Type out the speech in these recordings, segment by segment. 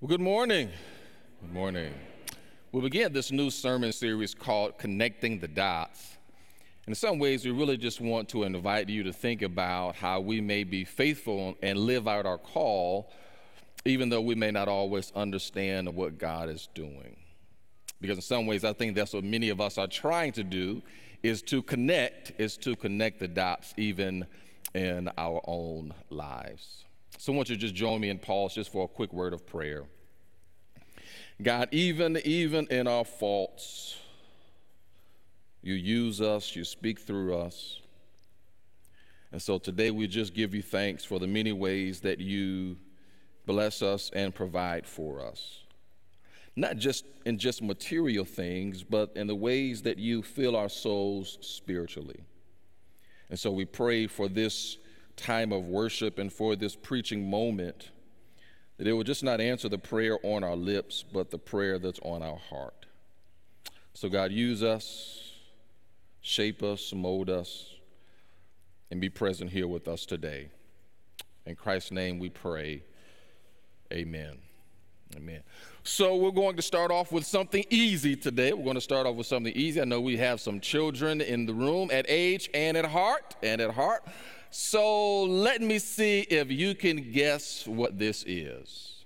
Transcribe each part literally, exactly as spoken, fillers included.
Well, good morning. Good morning. We begin this new sermon series called Connecting the Dots. In some ways, we really just want to invite you to think about how we may be faithful and live out our call, even though we may not always understand what God is doing. Because in some ways, I think that's what many of us are trying to do, is to connect, is to connect the dots even in our own lives. So I want you to just join me and pause just for a quick word of prayer. God, even, even in our faults, you use us, you speak through us. And so today we just give you thanks for the many ways that you bless us and provide for us. Not just in just material things, but in the ways that you fill our souls spiritually. And so we pray for this time of worship and for this preaching moment, that it will just not answer the prayer on our lips, but the prayer that's on our heart. So God, use us, shape us, mold us, and be present here with us today. In Christ's name we pray, amen. Amen. So we're going to start off with something easy today. We're going to start off with something easy. I know we have some children in the room at age and at heart, and at heart. So let me see if you can guess what this is.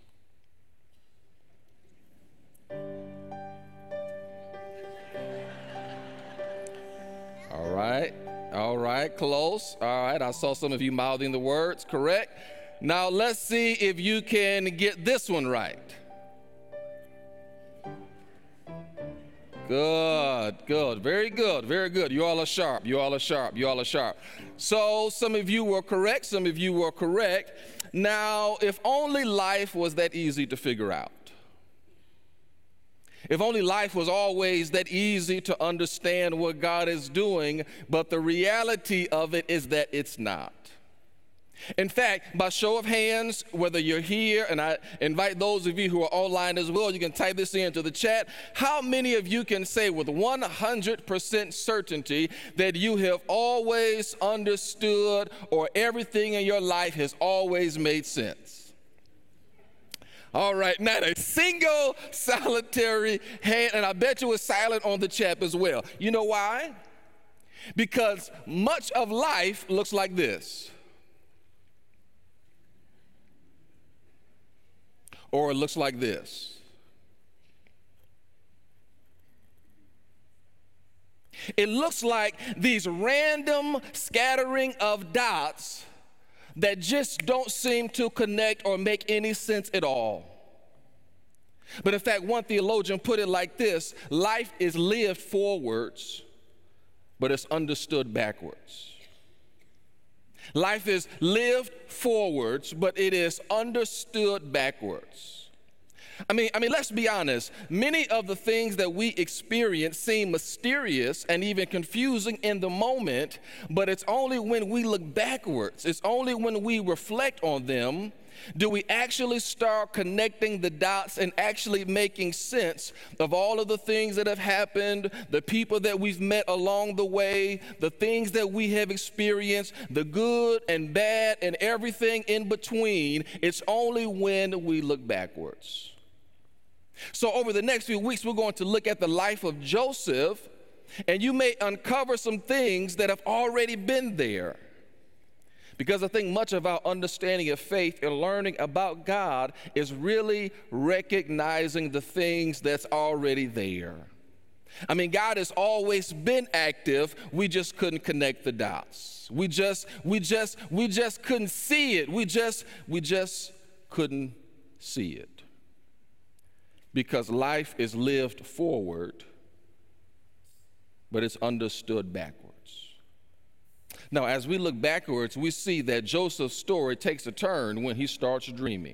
All right, all right, close. All right, I saw some of you mouthing the words, correct? Now let's see if you can get this one right. Good, good, very good, very good. You all are sharp, you all are sharp, you all are sharp. So some of you were correct, some of you were correct. Now, if only life was that easy to figure out. If only life was always that easy to understand what God is doing, but the reality of it is that it's not. In fact, by show of hands, whether you're here, and I invite those of you who are online as well, you can type this into the chat. How many of you can say with one hundred percent certainty that you have always understood, or everything in your life has always made sense? All right, not a single solitary hand, and I bet you it's silent on the chat as well. You know why? Because much of life looks like this. Or it looks like this. It looks like these random scattering of dots that just don't seem to connect or make any sense at all. But in fact, one theologian put it like this: life is lived forwards, but it's understood backwards. Life is lived forwards, but it is understood backwards. I mean, I mean, let's be honest. Many of the things that we experience seem mysterious and even confusing in the moment, but it's only when we look backwards, it's only when we reflect on them, do we actually start connecting the dots and actually making sense of all of the things that have happened, the people that we've met along the way, the things that we have experienced, the good and bad and everything in between. It's only when we look backwards. So over the next few weeks, we're going to look at the life of Joseph, and you may uncover some things that have already been there. Because I think much of our understanding of faith and learning about God is really recognizing the things that's already there. I mean, God has always been active. We just couldn't connect the dots. We just, we just, we just couldn't see it. We just, we just couldn't see it. Because life is lived forward, but it's understood backwards. Now, as we look backwards, we see that Joseph's story takes a turn when he starts dreaming.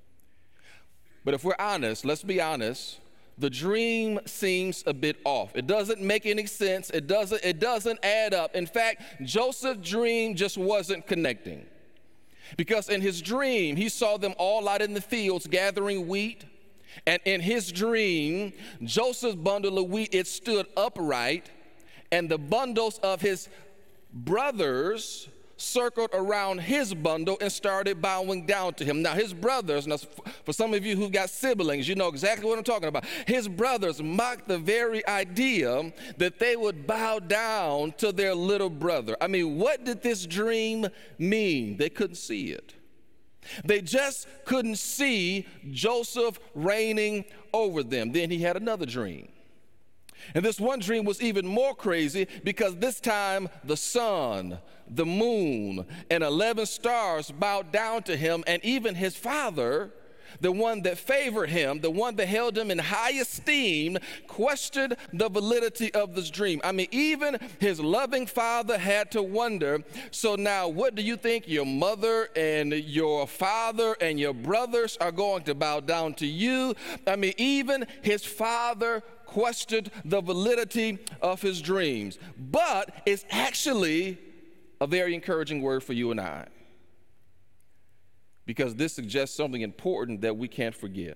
But if we're honest, let's be honest, the dream seems a bit off. It doesn't make any sense. It doesn't, it doesn't add up. In fact, Joseph's dream just wasn't connecting. Because in his dream, he saw them all out in the fields gathering wheat. And in his dream, Joseph's bundle of wheat, it stood upright, and the bundles of his brothers circled around his bundle and started bowing down to him. Now, his brothers, now for some of you who've got siblings, you know exactly what I'm talking about. His brothers mocked the very idea that they would bow down to their little brother. I mean, what did this dream mean? They couldn't see it. They just couldn't see Joseph reigning over them. Then he had another dream. And this one dream was even more crazy because this time the sun, the moon, and eleven stars bowed down to him, and even his father, the one that favored him, the one that held him in high esteem, questioned the validity of this dream. I mean, even his loving father had to wonder, so now what do you think your mother and your father and your brothers are going to bow down to you? I mean, even his father questioned the validity of his dreams. But it's actually a very encouraging word for you and I, because this suggests something important that we can't forget.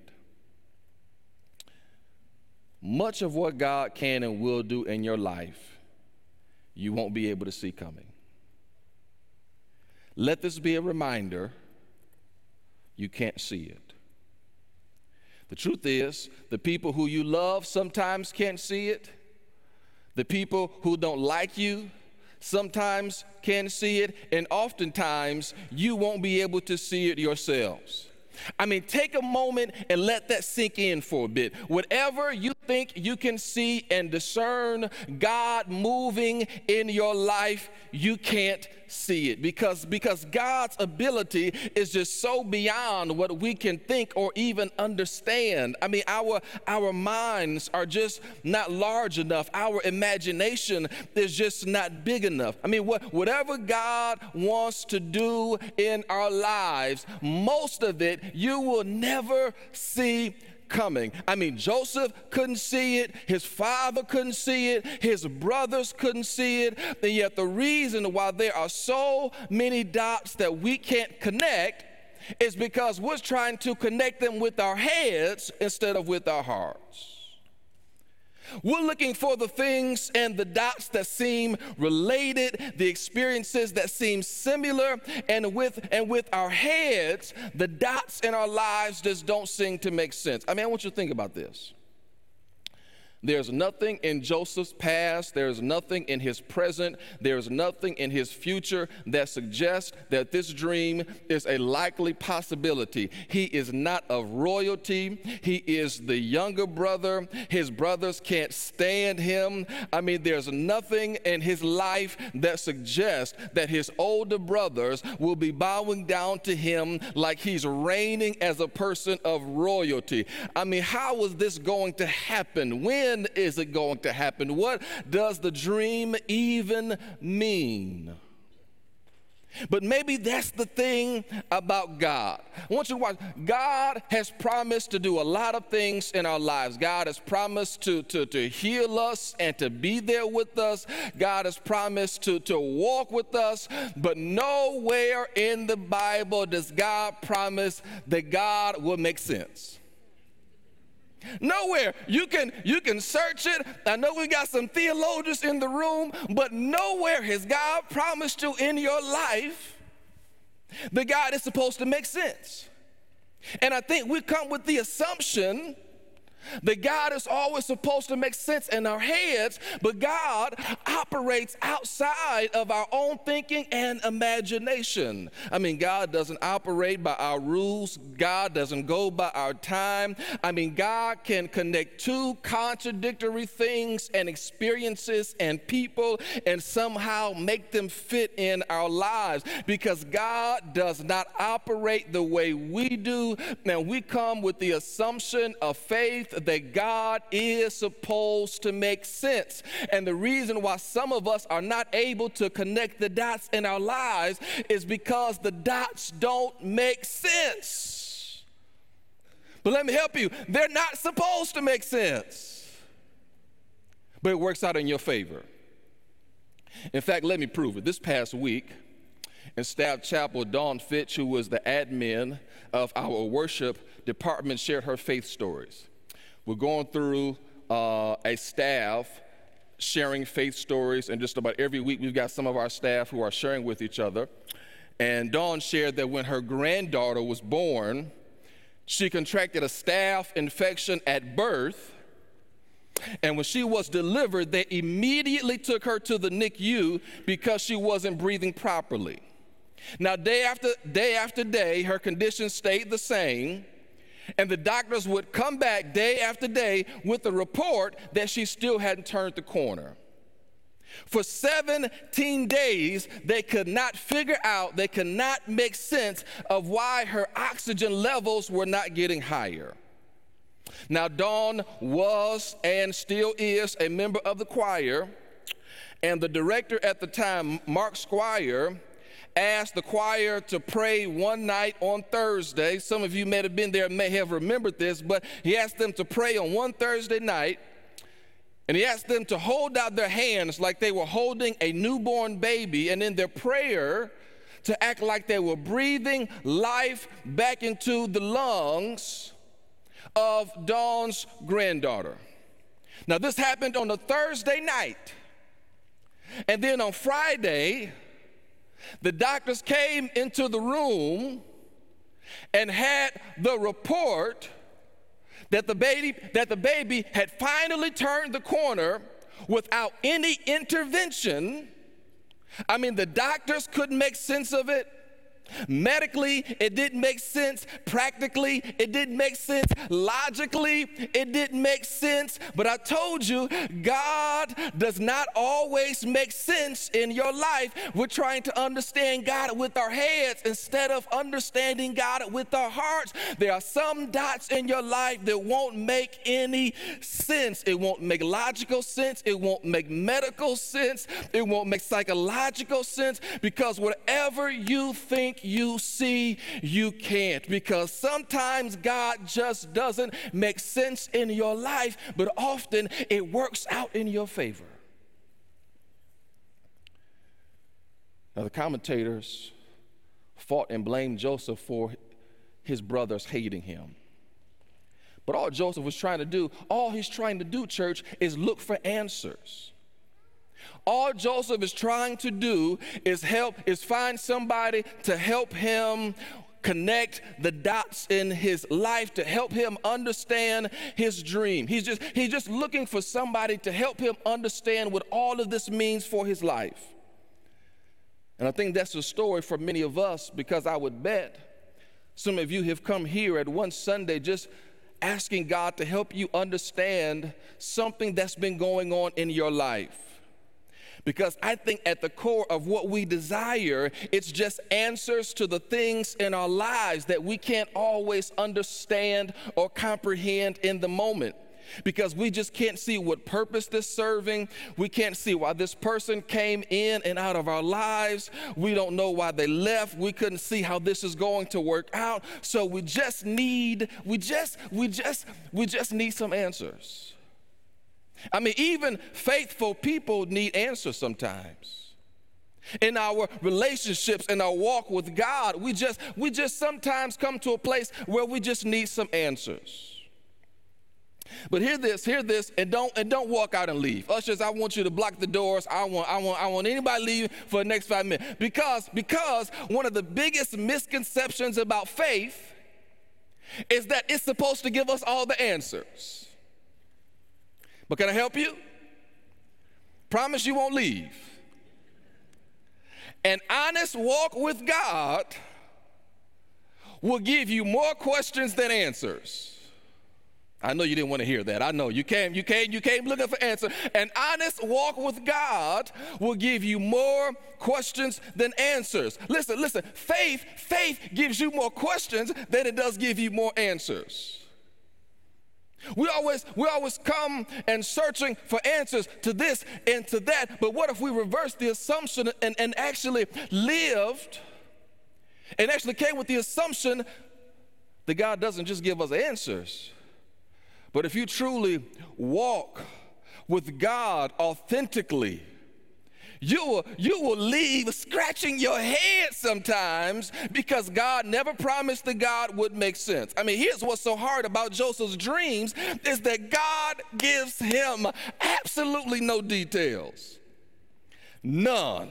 Much of what God can and will do in your life, you won't be able to see coming. Let this be a reminder, you can't see it. The truth is, the people who you love sometimes can't see it. The people who don't like you sometimes can't see it. And oftentimes, you won't be able to see it yourselves. I mean, take a moment and let that sink in for a bit. Whatever you think you can see and discern God moving in your life, you can't see it because, because God's ability is just so beyond what we can think or even understand. I mean, our, our minds are just not large enough. Our imagination is just not big enough. I mean, what, whatever God wants to do in our lives, most of it you will never see coming. I mean, Joseph couldn't see it, his father couldn't see it, his brothers couldn't see it, and yet the reason why there are so many dots that we can't connect is because we're trying to connect them with our heads instead of with our hearts. We're looking for the things and the dots that seem related, the experiences that seem similar, and with and with our heads, the dots in our lives just don't seem to make sense. I mean, I want you to think about this. There's nothing in Joseph's past, there's nothing in his present, there's nothing in his future that suggests that this dream is a likely possibility. He is not of royalty, he is the younger brother, his brothers can't stand him. I mean, there's nothing in his life that suggests that his older brothers will be bowing down to him like he's reigning as a person of royalty. I mean, how is this going to happen? When When is it going to happen? What does the dream even mean? But maybe that's the thing about God. I want you to watch. God has promised to do a lot of things in our lives. God has promised to, to, to heal us and to be there with us. God has promised to, to walk with us. But nowhere in the Bible does God promise that God will make sense. Nowhere. You can you can search it. I know we got some theologians in the room, but nowhere has God promised you in your life that God is supposed to make sense. And I think we come with the assumption that God is always supposed to make sense in our heads, but God operates outside of our own thinking and imagination. I mean, God doesn't operate by our rules. God doesn't go by our time. I mean, God can connect two contradictory things and experiences and people and somehow make them fit in our lives because God does not operate the way we do. Now, we come with the assumption of faith that God is supposed to make sense. And the reason why some of us are not able to connect the dots in our lives is because the dots don't make sense. But let me help you. They're not supposed to make sense. But it works out in your favor. In fact, let me prove it. This past week in Staff Chapel, Dawn Fitch, who was the admin of our worship department, shared her faith stories. We're going through uh, a staff sharing faith stories, and just about every week we've got some of our staff who are sharing with each other. And Dawn shared that when her granddaughter was born, she contracted a staph infection at birth, and when she was delivered, they immediately took her to the N I C U because she wasn't breathing properly. Now, day after day after day, her condition stayed the same, and the doctors would come back day after day with the report that she still hadn't turned the corner. For seventeen days, they could not figure out, they could not make sense of why her oxygen levels were not getting higher. Now, Dawn was and still is a member of the choir, and the director at the time, Mark Squire, asked the choir to pray one night on Thursday. Some of you may have been there, may have remembered this, but he asked them to pray on one Thursday night, and he asked them to hold out their hands like they were holding a newborn baby, and in their prayer, to act like they were breathing life back into the lungs of Dawn's granddaughter. Now, this happened on a Thursday night, and then on Friday, the doctors came into the room and had the report that the baby that the baby had finally turned the corner without any intervention. I mean, the doctors couldn't make sense of it. Medically, it didn't make sense. Practically, it didn't make sense. Logically, it didn't make sense. But I told you, God does not always make sense in your life. We're trying to understand God with our heads instead of understanding God with our hearts. There are some dots in your life that won't make any sense. It won't make logical sense. It won't make medical sense. It won't make psychological sense, because whatever you think you see, you can't, because sometimes God just doesn't make sense in your life, but often it works out in your favor. Now, the commentators fought and blamed Joseph for his brothers hating him. But all Joseph was trying to do, all he's trying to do, church, is look for answers. All Joseph is trying to do is help, is find somebody to help him connect the dots in his life, to help him understand his dream. He's just, he's just looking for somebody to help him understand what all of this means for his life. And I think that's the story for many of us, because I would bet some of you have come here at one Sunday just asking God to help you understand something that's been going on in your life. Because I think at the core of what we desire, it's just answers to the things in our lives that we can't always understand or comprehend in the moment. Because we just can't see what purpose this is serving. We can't see why this person came in and out of our lives. We don't know why they left. We couldn't see how this is going to work out. So we just need, we just, we just, we just need some answers. I mean, even faithful people need answers sometimes. In our relationships, in our walk with God, we just we just sometimes come to a place where we just need some answers. But hear this, hear this, and don't and don't walk out and leave. Ushers, I want you to block the doors. I want I want I want anybody leave for the next five minutes. Because because one of the biggest misconceptions about faith is that it's supposed to give us all the answers. But can I help you? Promise you won't leave. An honest walk with God will give you more questions than answers. I know you didn't want to hear that. I know you came, you came, you came looking for answers. An honest walk with God will give you more questions than answers. Listen, listen, faith, faith gives you more questions than it does give you more answers. We always, we always come and searching for answers to this and to that, but what if we reverse the assumption and, and actually lived and actually came with the assumption that God doesn't just give us answers, but if you truly walk with God authentically, You will, you will leave scratching your head sometimes because God never promised that God would make sense. I mean, here's what's so hard about Joseph's dreams is that God gives him absolutely no details. None.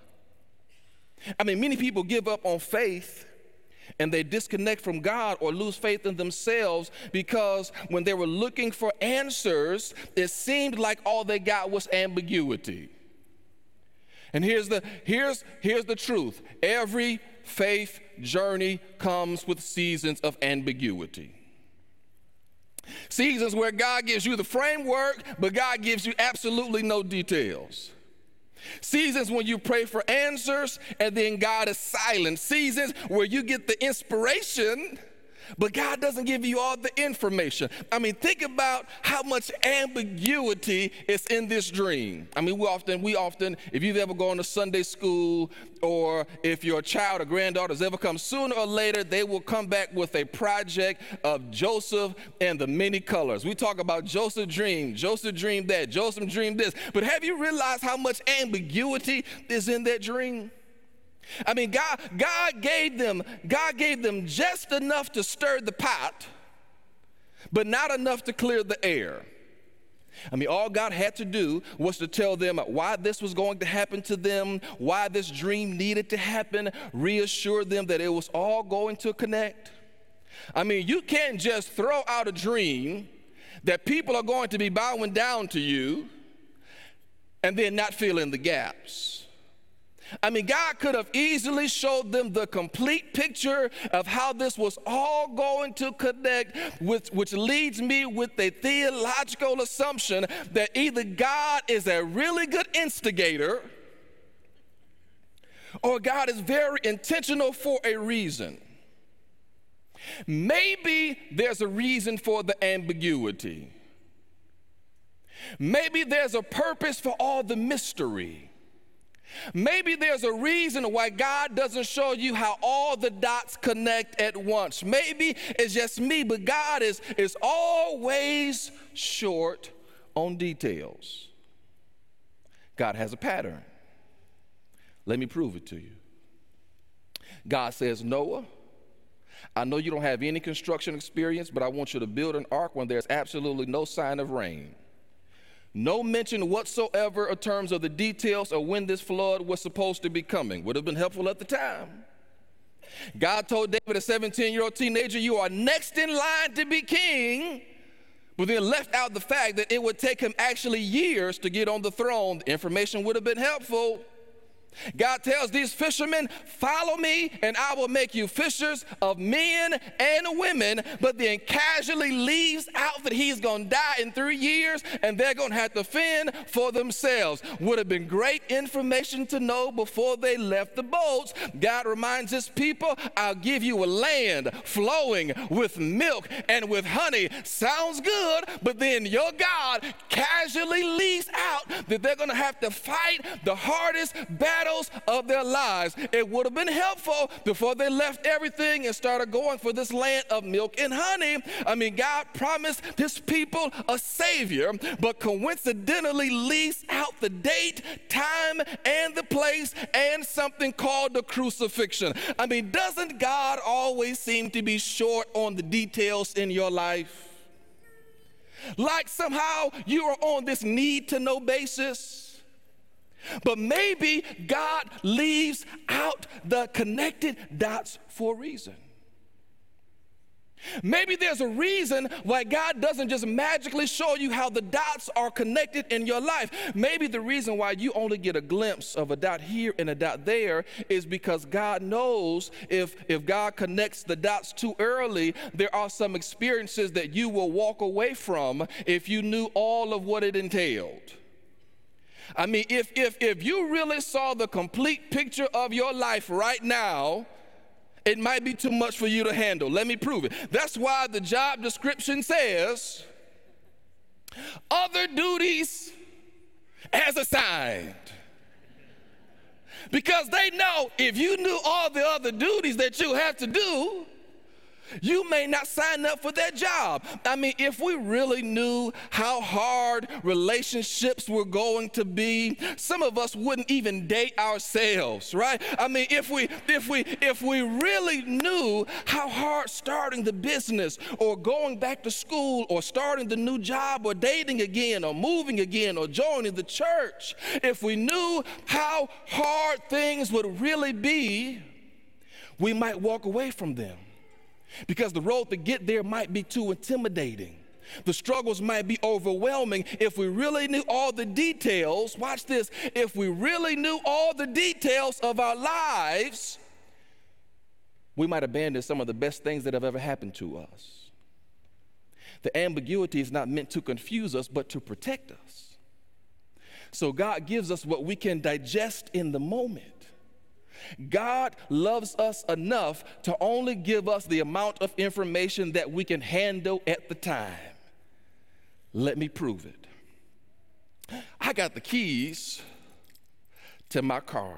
I mean, many people give up on faith and they disconnect from God or lose faith in themselves because when they were looking for answers, it seemed like all they got was ambiguity. And here's the, here's, here's the truth. Every faith journey comes with seasons of ambiguity. Seasons where God gives you the framework, but God gives you absolutely no details. Seasons when you pray for answers and then God is silent. Seasons where you get the inspiration, but God doesn't give you all the information. I mean, think about how much ambiguity is in this dream. I mean, we often, we often, if you've ever gone to Sunday school or if your child or granddaughter has ever come, sooner or later, they will come back with a project of Joseph and the many colors. We talk about Joseph dreamed, Joseph dreamed that, Joseph dreamed this. But have you realized how much ambiguity is in that dream? I mean, God, God gave them, God gave them just enough to stir the pot, but not enough to clear the air. I mean, all God had to do was to tell them why this was going to happen to them, why this dream needed to happen, reassure them that it was all going to connect. I mean, you can't just throw out a dream that people are going to be bowing down to you and then not fill in the gaps. I mean, God could have easily showed them the complete picture of how this was all going to connect, which, which leads me with a theological assumption that either God is a really good instigator or God is very intentional for a reason. Maybe there's a reason for the ambiguity. Maybe there's a purpose for all the mystery. Maybe there's a reason why God doesn't show you how all the dots connect at once. Maybe it's just me, but God is, is always short on details. God has a pattern. Let me prove it to you. God says, Noah, I know you don't have any construction experience, but I want you to build an ark when there's absolutely no sign of rain. No mention whatsoever in terms of the details of when this flood was supposed to be coming. Would have been helpful at the time. God told David, a seventeen-year-old teenager, you are next in line to be king, but then left out the fact that it would take him actually years to get on the throne. The information would have been helpful. God tells these fishermen, follow me and I will make you fishers of men and women, but then casually leaves out that he's going to die in three years and they're going to have to fend for themselves. Would have been great information to know before they left the boats. God reminds his people, I'll give you a land flowing with milk and with honey. Sounds good, but then your God casually leaves out that they're going to have to fight the hardest battle of their lives. It would have been helpful before they left everything and started going for this land of milk and honey. I mean, God promised his people a savior, but coincidentally leaves out the date, time, and the place, and something called the crucifixion. I mean, doesn't God always seem to be short on the details in your life? Like somehow you are on this need-to-know basis. But maybe God leaves out the connected dots for a reason. Maybe there's a reason why God doesn't just magically show you how the dots are connected in your life. Maybe the reason why you only get a glimpse of a dot here and a dot there is because God knows if, if God connects the dots too early, there are some experiences that you will walk away from if you knew all of what it entailed. I mean, if, if, if you really saw the complete picture of your life right now, it might be too much for you to handle. Let me prove it. That's why the job description says, other duties as assigned. Because they know if you knew all the other duties that you have to do, You may not sign up for that job. I mean, if we really knew how hard relationships were going to be, some of us wouldn't even date ourselves, right? I mean, if we if we if we really knew how hard starting the business or going back to school or starting the new job or dating again or moving again or joining the church, if we knew how hard things would really be, we might walk away from them. Because the road to get there might be too intimidating. The struggles might be overwhelming. If we really knew all the details, watch this, if we really knew all the details of our lives, we might abandon some of the best things that have ever happened to us. The ambiguity is not meant to confuse us, but to protect us. So God gives us what we can digest in the moment. God loves us enough to only give us the amount of information that we can handle at the time. Let me prove it. I got the keys to my car.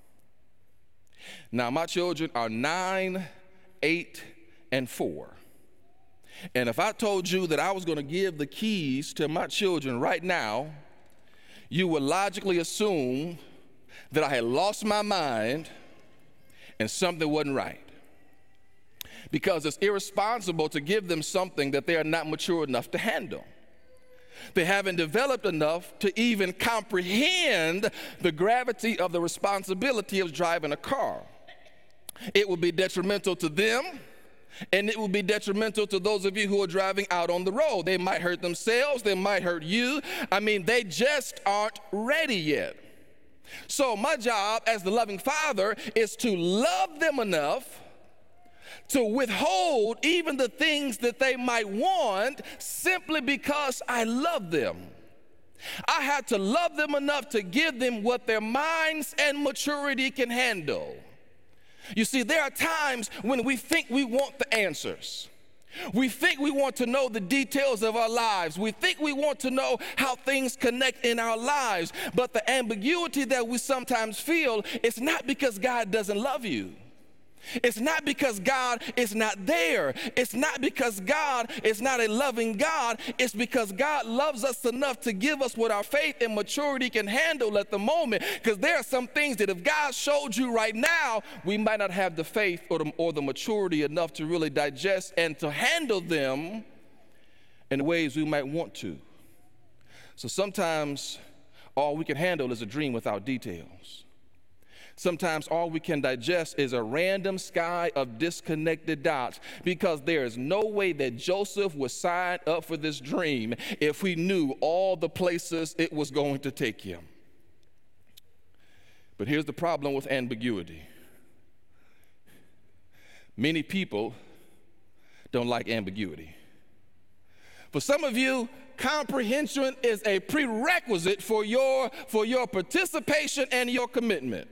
Now, my children are nine, eight, and four. And if I told you that I was going to give the keys to my children right now, you would logically assume that I had lost my mind and something wasn't right. Because it's irresponsible to give them something that they are not mature enough to handle. They haven't developed enough to even comprehend the gravity of the responsibility of driving a car. It will be detrimental to them, and it will be detrimental to those of you who are driving out on the road. They might hurt themselves, they might hurt you. I mean, they just aren't ready yet. So my job as the loving father is to love them enough to withhold even the things that they might want simply because I love them. I have to love them enough to give them what their minds and maturity can handle. You see, there are times when we think we want the answers. We think we want to know the details of our lives. We think we want to know how things connect in our lives. But the ambiguity that we sometimes feel is not because God doesn't love you. It's not because God is not there. It's not because God is not a loving God. It's because God loves us enough to give us what our faith and maturity can handle at the moment. Because there are some things that if God showed you right now, we might not have the faith or the, or the maturity enough to really digest and to handle them in ways we might want to. So sometimes all we can handle is a dream without details. Sometimes all we can digest is a random sky of disconnected dots, because there is no way that Joseph would sign up for this dream if we knew all the places it was going to take him. But here's the problem with ambiguity. Many people don't like ambiguity. For some of you, comprehension is a prerequisite for your, for your participation and your commitment.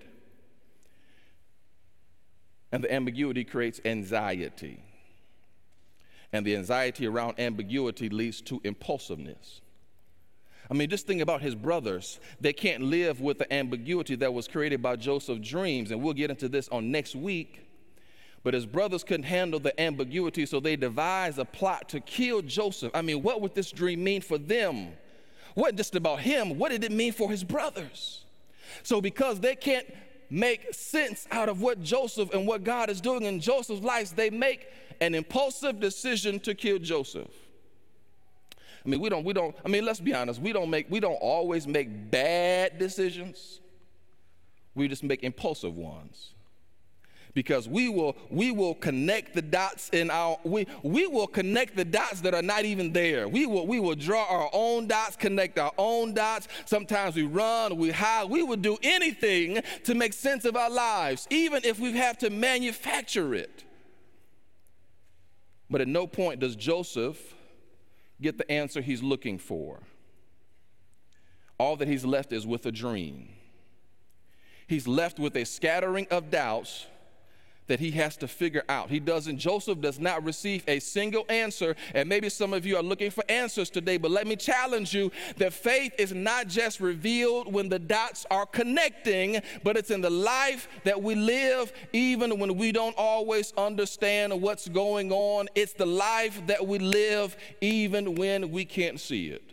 And the ambiguity creates anxiety. And the anxiety around ambiguity leads to impulsiveness. I mean, just think about his brothers. They can't live with the ambiguity that was created by Joseph's dreams. And we'll get into this on next week. But his brothers couldn't handle the ambiguity, so they devised a plot to kill Joseph. I mean, what would this dream mean for them? It wasn't just about him. What did it mean for his brothers? So because they can't make sense out of what Joseph and what God is doing in Joseph's life, they make an impulsive decision to kill Joseph. I mean, we don't, we don't, I mean, let's be honest, we don't make, we don't always make bad decisions. We just make impulsive ones. Because we will, we will connect the dots in our, we, we will connect the dots that are not even there. We will, we will draw our own dots, connect our own dots. Sometimes we run, we hide. We will do anything to make sense of our lives, even if we have to manufacture it. But at no point does Joseph get the answer he's looking for. All that he's left is with a dream. He's left with a scattering of doubts that he has to figure out. He doesn't, Joseph does not receive a single answer, and maybe some of you are looking for answers today, but let me challenge you that faith is not just revealed when the dots are connecting, but it's in the life that we live even when we don't always understand what's going on. It's the life that we live even when we can't see it.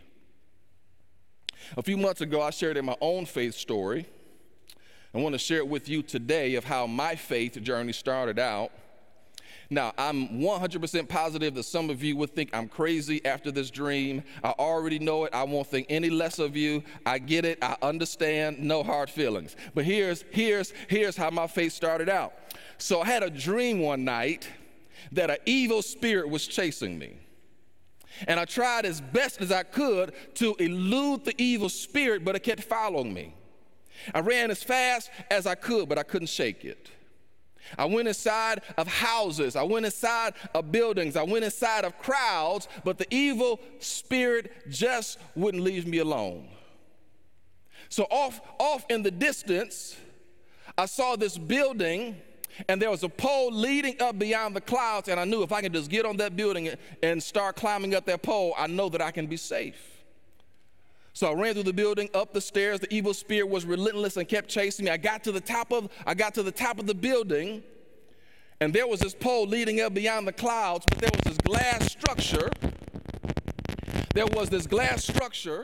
A few months ago, I shared in my own faith story. I want to share it with you today of how my faith journey started out. Now, I'm one hundred percent positive that some of you would think I'm crazy after this dream. I already know it. I won't think any less of you. I get it. I understand. No hard feelings. But here's, here's, here's how my faith started out. So I had a dream one night that an evil spirit was chasing me. And I tried as best as I could to elude the evil spirit, but it kept following me. I ran as fast as I could, but I couldn't shake it. I went inside of houses. I went inside of buildings. I went inside of crowds, but the evil spirit just wouldn't leave me alone. So off, off in the distance, I saw this building, and there was a pole leading up beyond the clouds, and I knew if I could just get on that building and start climbing up that pole, I know that I can be safe. So I ran through the building, up the stairs. The evil spirit was relentless and kept chasing me. I got to the top of, I got to the top of the building, and there was this pole leading up beyond the clouds, but there was this glass structure. There was this glass structure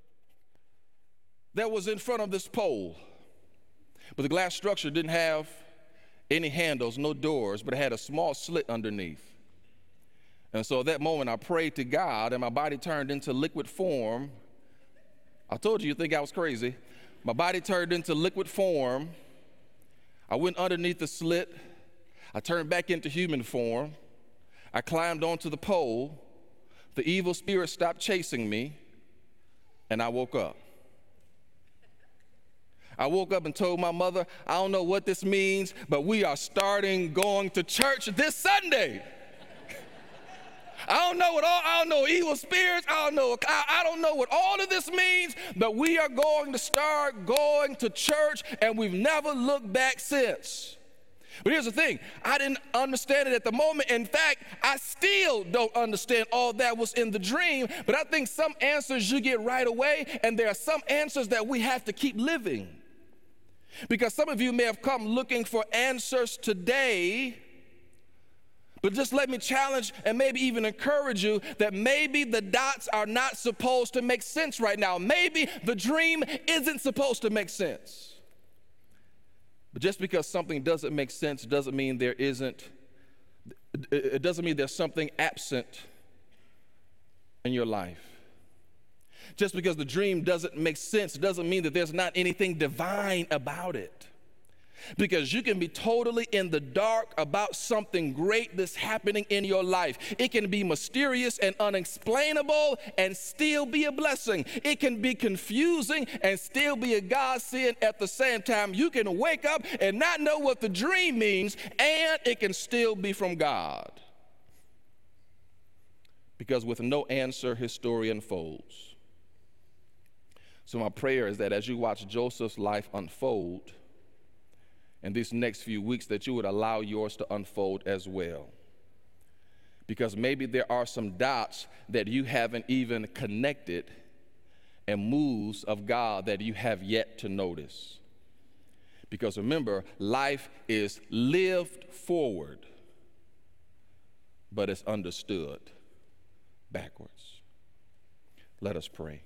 that was in front of this pole. But the glass structure didn't have any handles, no doors, but it had a small slit underneath. And so at that moment, I prayed to God, and my body turned into liquid form. I told you you'd think I was crazy. My body turned into liquid form. I went underneath the slit. I turned back into human form. I climbed onto the pole. The evil spirit stopped chasing me, and I woke up. I woke up and told my mother, I don't know what this means, but we are starting going to church this Sunday. I don't know what all, I don't know evil spirits, I don't know, I, I don't know what all of this means, but we are going to start going to church, and we've never looked back since. But here's the thing, I didn't understand it at the moment. In fact, I still don't understand all that was in the dream, but I think some answers you get right away, and there are some answers that we have to keep living. Because some of you may have come looking for answers today, but just let me challenge and maybe even encourage you that maybe the dots are not supposed to make sense right now. Maybe the dream isn't supposed to make sense. But just because something doesn't make sense doesn't mean there isn't, it doesn't mean there's something absent in your life. Just because the dream doesn't make sense doesn't mean that there's not anything divine about it. Because you can be totally in the dark about something great that's happening in your life. It can be mysterious and unexplainable and still be a blessing. It can be confusing and still be a godsend at the same time. You can wake up and not know what the dream means, and it can still be from God. Because with no answer, his story unfolds. So my prayer is that as you watch Joseph's life unfold, in these next few weeks, that you would allow yours to unfold as well. Because maybe there are some dots that you haven't even connected, and moves of God that you have yet to notice. Because remember, life is lived forward, but it's understood backwards. Let us pray.